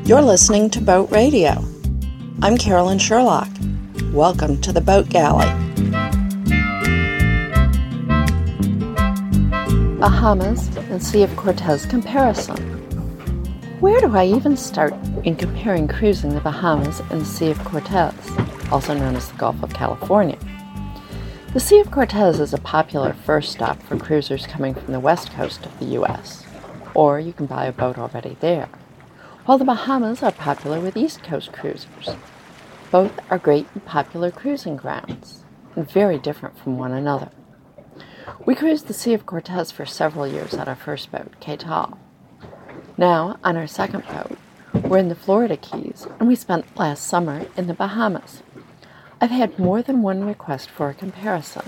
You're listening to Boat Radio. I'm Carolyn Sherlock. Welcome to the Boat Galley. Bahamas and Sea of Cortez comparison. Where do I even start in comparing cruising the Bahamas and the Sea of Cortez, also known as the Gulf of California? The Sea of Cortez is a popular first stop for cruisers coming from the west coast of the U.S., or you can buy a boat already there, while the Bahamas are popular with East Coast cruisers. Both are great and popular cruising grounds, and very different from one another. We cruised the Sea of Cortez for several years on our first boat, Catal. Now, on our second boat, we're in the Florida Keys, and we spent last summer in the Bahamas. I've had more than one request for a comparison.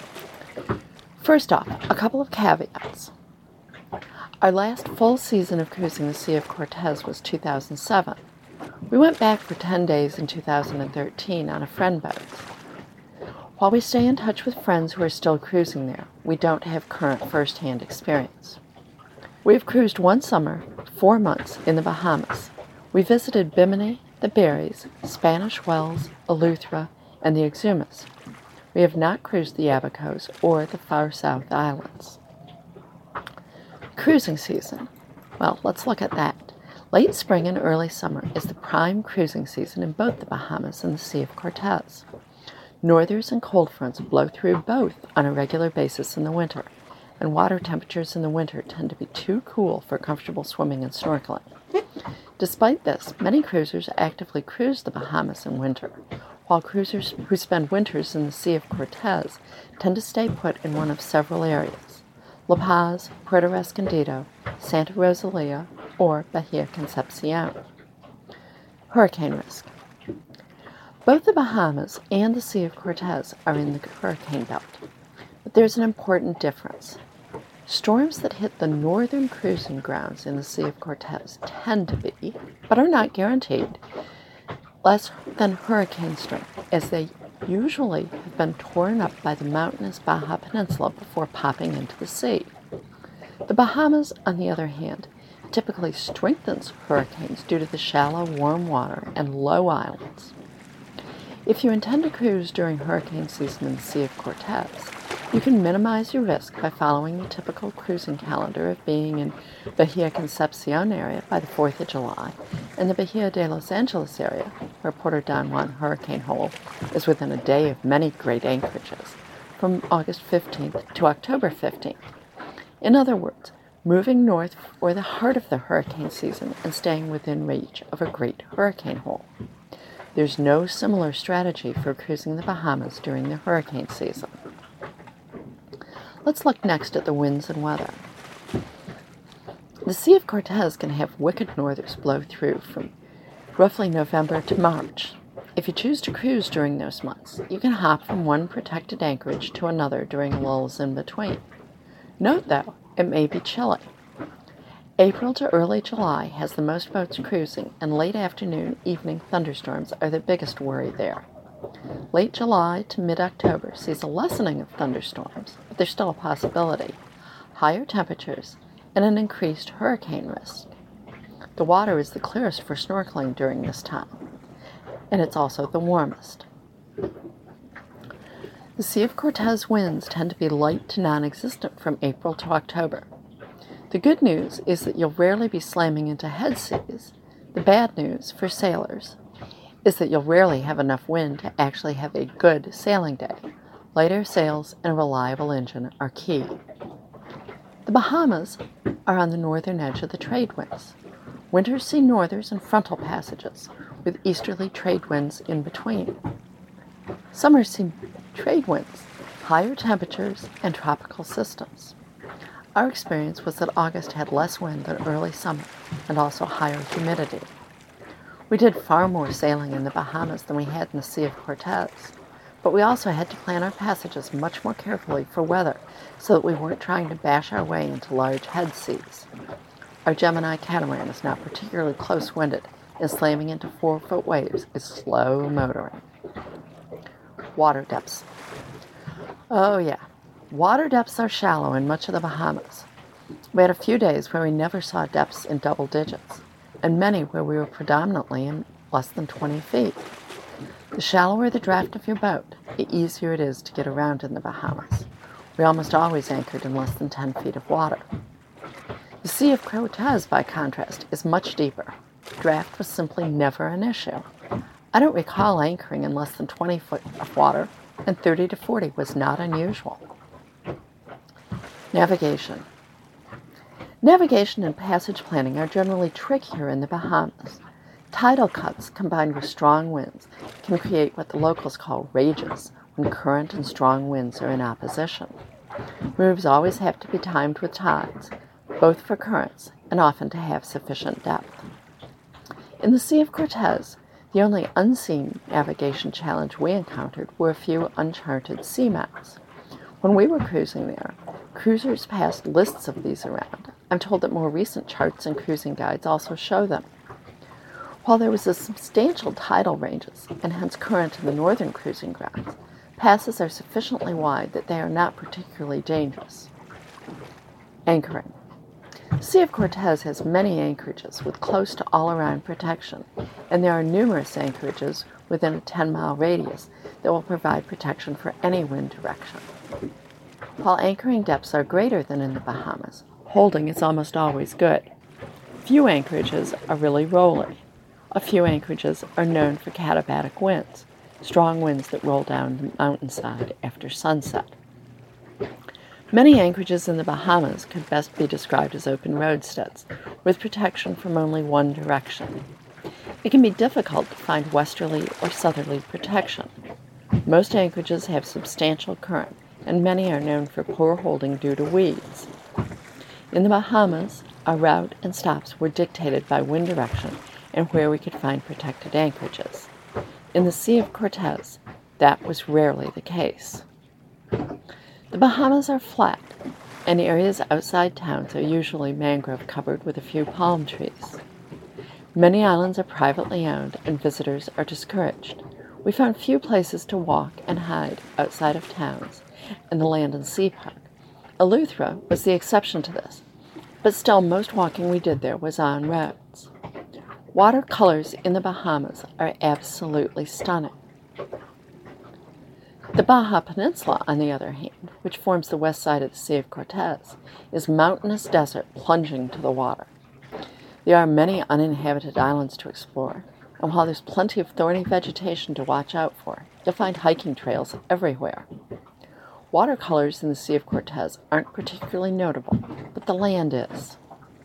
First off, a couple of caveats. Our last full season of cruising the Sea of Cortez was 2007. We went back for 10 days in 2013 on a friend boat. While we stay in touch with friends who are still cruising there, we don't have current first-hand experience. We have cruised one summer, 4 months, in the Bahamas. We visited Bimini, the Berries, Spanish Wells, Eleuthera, and the Exumas. We have not cruised the Abacos or the Far South Islands. Cruising season. Well, let's look at that. Late spring and early summer is the prime cruising season in both the Bahamas and the Sea of Cortez. Northers and cold fronts blow through both on a regular basis in the winter, and water temperatures in the winter tend to be too cool for comfortable swimming and snorkeling. Despite this, many cruisers actively cruise the Bahamas in winter, while cruisers who spend winters in the Sea of Cortez tend to stay put in one of several areas: La Paz, Puerto Escondido, Santa Rosalia, or Bahia Concepcion. Hurricane risk. Both the Bahamas and the Sea of Cortez are in the hurricane belt, but there's an important difference. Storms that hit the northern cruising grounds in the Sea of Cortez tend to be, but are not guaranteed, less than hurricane strength, as they usually have been torn up by the mountainous Baja Peninsula before popping into the sea. The Bahamas, on the other hand, typically strengthens hurricanes due to the shallow, warm water and low islands. If you intend to cruise during hurricane season in the Sea of Cortez, you can minimize your risk by following the typical cruising calendar of being in Bahia Concepcion area by the 4th of July and the Bahia de Los Angeles area, where Puerto Don Juan Hurricane Hole is within a day of many great anchorages, from August 15th to October 15th. In other words, moving north for the heart of the hurricane season and staying within reach of a great hurricane hole. There's no similar strategy for cruising the Bahamas during the hurricane season. Let's look next at the winds and weather. The Sea of Cortez can have wicked northers blow through from roughly November to March. If you choose to cruise during those months, you can hop from one protected anchorage to another during lulls in between. Note, though, it may be chilly. April to early July has the most boats cruising, and late afternoon, evening thunderstorms are the biggest worry there. Late July to mid-October sees a lessening of thunderstorms, but there's still a possibility, higher temperatures, and an increased hurricane risk. The water is the clearest for snorkeling during this time, and it's also the warmest. The Sea of Cortez winds tend to be light to non-existent from April to October. The good news is that you'll rarely be slamming into head seas. The bad news, for sailors, is that you'll rarely have enough wind to actually have a good sailing day. Lighter sails and a reliable engine are key. The Bahamas are on the northern edge of the trade winds. Winters see northers and frontal passages, with easterly trade winds in between. Summers see trade winds, higher temperatures, and tropical systems. Our experience was that August had less wind than early summer, and also higher humidity. We did far more sailing in the Bahamas than we had in the Sea of Cortez, but we also had to plan our passages much more carefully for weather so that we weren't trying to bash our way into large head seas. Our Gemini catamaran is not particularly close-winded, and slamming into 4-foot waves is slow motoring. Water depths. Oh yeah, water depths are shallow in much of the Bahamas. We had a few days where we never saw depths in double digits. and many where we were predominantly in less than 20 feet. The shallower the draft of your boat, the easier it is to get around in the Bahamas. We almost always anchored in less than 10 feet of water. The Sea of Cortez, by contrast, is much deeper. Draft was simply never an issue. I don't recall anchoring in less than 20 foot of water, and 30 to 40 was not unusual. Navigation. Navigation and passage planning are generally trickier in the Bahamas. Tidal cuts combined with strong winds can create what the locals call rages when current and strong winds are in opposition. Moves always have to be timed with tides, both for currents and often to have sufficient depth. In the Sea of Cortez, the only unseen navigation challenge we encountered were a few uncharted seamounts. When we were cruising there, cruisers passed lists of these around. I'm told that more recent charts and cruising guides also show them. While there was a substantial tidal ranges, and hence current in the northern cruising grounds, passes are sufficiently wide that they are not particularly dangerous. Anchoring. The Sea of Cortez has many anchorages with close to all-around protection, and there are numerous anchorages within a 10-mile radius that will provide protection for any wind direction. While anchoring depths are greater than in the Bahamas, holding is almost always good. Few anchorages are really rolling. A few anchorages are known for katabatic winds, strong winds that roll down the mountainside after sunset. Many anchorages in the Bahamas could best be described as open roadsteads, with protection from only one direction. It can be difficult to find westerly or southerly protection. Most anchorages have substantial current, and many are known for poor holding due to weeds. In the Bahamas, our route and stops were dictated by wind direction and where we could find protected anchorages. In the Sea of Cortez, that was rarely the case. The Bahamas are flat, and areas outside towns are usually mangrove covered with a few palm trees. Many islands are privately owned, and visitors are discouraged. We found few places to walk and hide outside of towns, and the Land and Sea Park. Eleuthera was the exception to this, but still most walking we did there was on roads. Watercolors in the Bahamas are absolutely stunning. The Baja Peninsula, on the other hand, which forms the west side of the Sea of Cortez, is mountainous desert plunging to the water. There are many uninhabited islands to explore, and while there's plenty of thorny vegetation to watch out for, you'll find hiking trails everywhere. Watercolors in the Sea of Cortez aren't particularly notable, but the land is.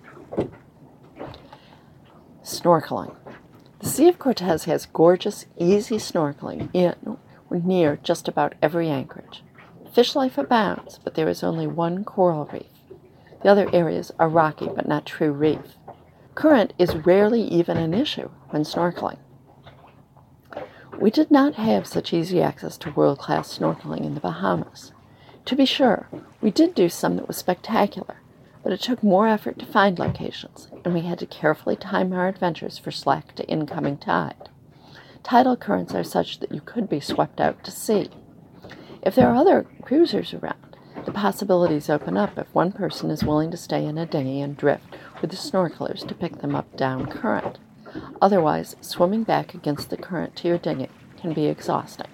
Snorkeling. The Sea of Cortez has gorgeous, easy snorkeling near just about every anchorage. Fish life abounds, but there is only one coral reef. The other areas are rocky but not true reef. Current is rarely even an issue when snorkeling. We did not have such easy access to world-class snorkeling in the Bahamas. To be sure, we did do some that was spectacular, but it took more effort to find locations, and we had to carefully time our adventures for slack to incoming tide. Tidal currents are such that you could be swept out to sea. If there are other cruisers around, the possibilities open up if one person is willing to stay in a dinghy and drift with the snorkelers to pick them up down current. Otherwise, swimming back against the current to your dinghy can be exhausting.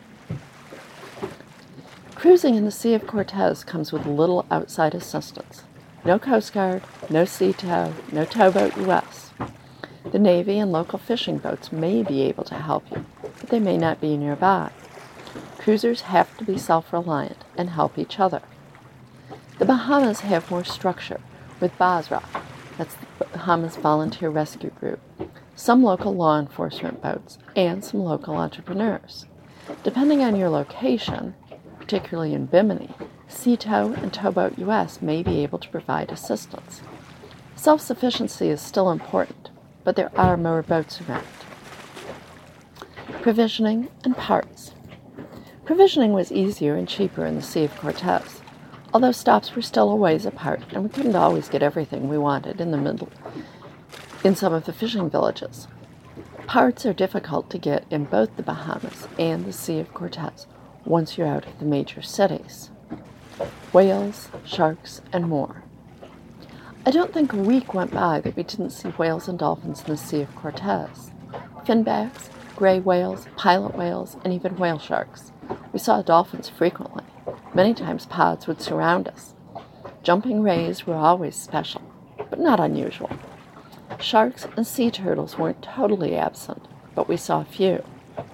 Cruising in the Sea of Cortez comes with little outside assistance. No Coast Guard, no sea tow, no Towboat US. The Navy and local fishing boats may be able to help you, but they may not be nearby. Cruisers have to be self-reliant and help each other. The Bahamas have more structure, with BASRA, that's the Bahamas Volunteer Rescue Group, some local law enforcement boats, and some local entrepreneurs. Depending on your location, particularly in Bimini, Sea Tow and Towboat US may be able to provide assistance. Self-sufficiency is still important, but there are more boats around. Provisioning and parts. Provisioning was easier and cheaper in the Sea of Cortez, although stops were still a ways apart, and we couldn't always get everything we wanted in some of the fishing villages. Parts are difficult to get in both the Bahamas and the Sea of Cortez once you're out of the major cities. Whales, sharks, and more. I don't think a week went by that we didn't see whales and dolphins in the Sea of Cortez. Finbacks, gray whales, pilot whales, and even whale sharks. We saw dolphins frequently. Many times pods would surround us. Jumping rays were always special, but not unusual. Sharks and sea turtles weren't totally absent, but we saw a few.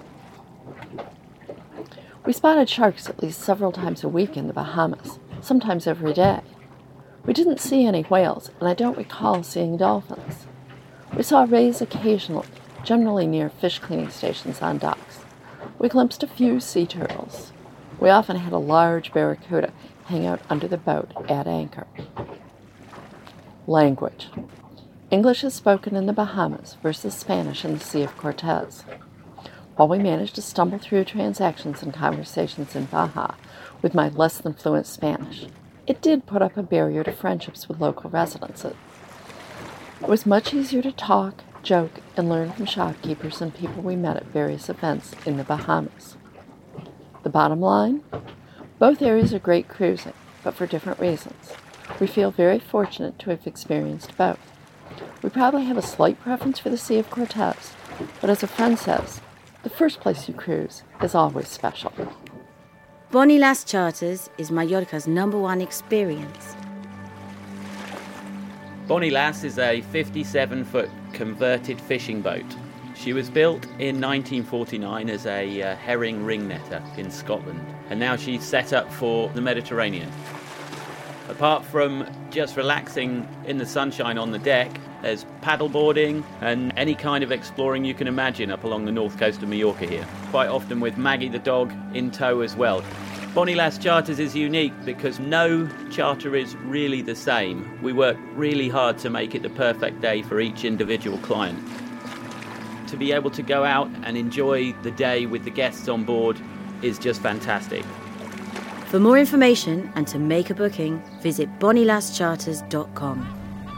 We spotted sharks at least several times a week in the Bahamas, sometimes every day. We didn't see any whales, and I don't recall seeing dolphins. We saw rays occasionally, generally near fish cleaning stations on docks. We glimpsed a few sea turtles. We often had a large barracuda hang out under the boat at anchor. Language. English is spoken in the Bahamas versus Spanish in the Sea of Cortez. While we managed to stumble through transactions and conversations in Baja with my less than fluent Spanish, it did put up a barrier to friendships with local residents. It was much easier to talk, joke, and learn from shopkeepers and people we met at various events in the Bahamas. The bottom line? Both areas are great cruising, but for different reasons. We feel very fortunate to have experienced both. We probably have a slight preference for the Sea of Cortez, but as a friend says, the first place you cruise is always special. Bonnie Lass Charters is Mallorca's #1 experience. Bonnie Lass is a 57-foot converted fishing boat. She was built in 1949 as a herring ring netter in Scotland, and now she's set up for the Mediterranean. Apart from just relaxing in the sunshine on the deck, there's paddleboarding and any kind of exploring you can imagine up along the north coast of Mallorca here, quite often with Maggie the dog in tow as well. Bonnie Lass Charters is unique because no charter is really the same. We work really hard to make it the perfect day for each individual client. To be able to go out and enjoy the day with the guests on board is just fantastic. For more information and to make a booking, visit bonnielasscharters.com.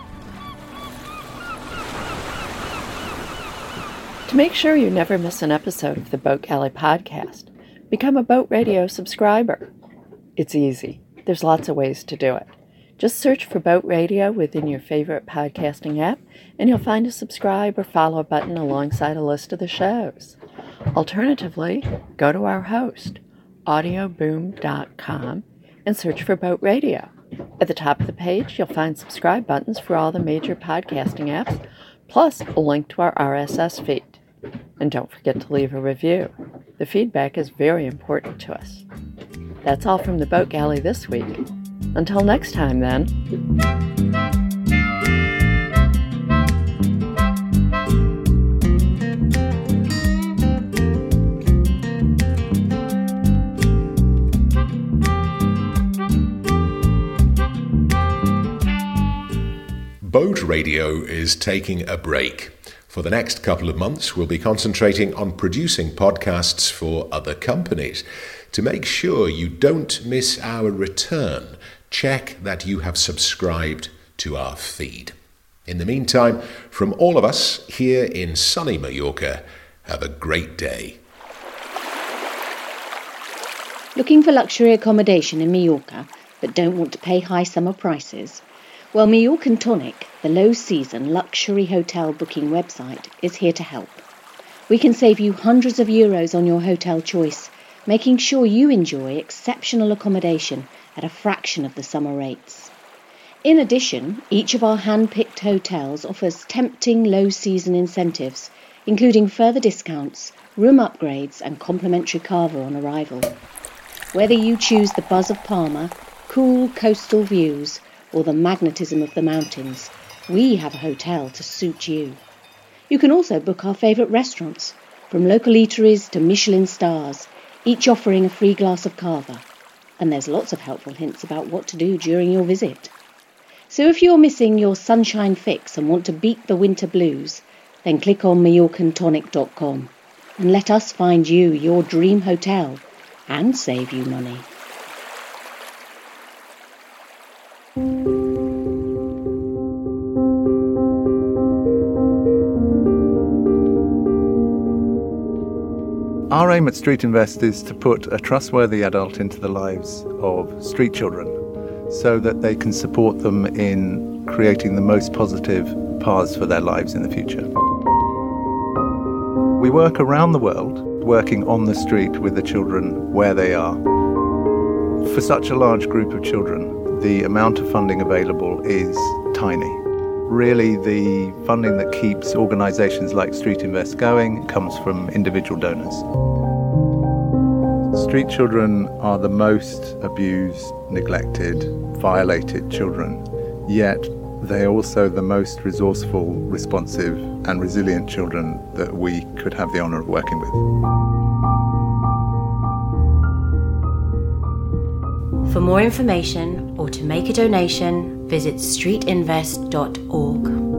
To make sure you never miss an episode of the Boat Galley podcast, become a Boat Radio subscriber. It's easy. There's lots of ways to do it. Just search for Boat Radio within your favorite podcasting app, and you'll find a subscribe or follow button alongside a list of the shows. Alternatively, go to our host, audioboom.com, and search for Boat Radio. At the top of the page, you'll find subscribe buttons for all the major podcasting apps, plus a link to our RSS feed. And don't forget to leave a review. The feedback is very important to us. That's all from the Boat Galley this week. Until next time, then. Boat Radio is taking a break. For the next couple of months, we'll be concentrating on producing podcasts for other companies. To make sure you don't miss our return, check that you have subscribed to our feed. In the meantime, from all of us here in sunny Mallorca, have a great day. Looking for luxury accommodation in Mallorca but don't want to pay high summer prices? Well, Mallorcan Tonic, the low-season luxury hotel booking website, is here to help. We can save you hundreds of euros on your hotel choice, making sure you enjoy exceptional accommodation at a fraction of the summer rates. In addition, each of our hand-picked hotels offers tempting low-season incentives, including further discounts, room upgrades and complimentary cava on arrival. Whether you choose the buzz of Palma, cool coastal views, or the magnetism of the mountains, we have a hotel to suit you. You can also book our favourite restaurants, from local eateries to Michelin stars, each offering a free glass of cava. And there's lots of helpful hints about what to do during your visit. So if you're missing your sunshine fix and want to beat the winter blues, then click on MallorcanTonic.com and let us find you your dream hotel and save you money. Our aim at Street Invest is to put a trustworthy adult into the lives of street children so that they can support them in creating the most positive paths for their lives in the future. We work around the world, working on the street with the children where they are. For such a large group of children, the amount of funding available is tiny. Really, the funding that keeps organisations like Street Invest going comes from individual donors. Street children are the most abused, neglected, violated children, yet they are also the most resourceful, responsive and resilient children that we could have the honour of working with. For more information or to make a donation, visit streetinvest.org.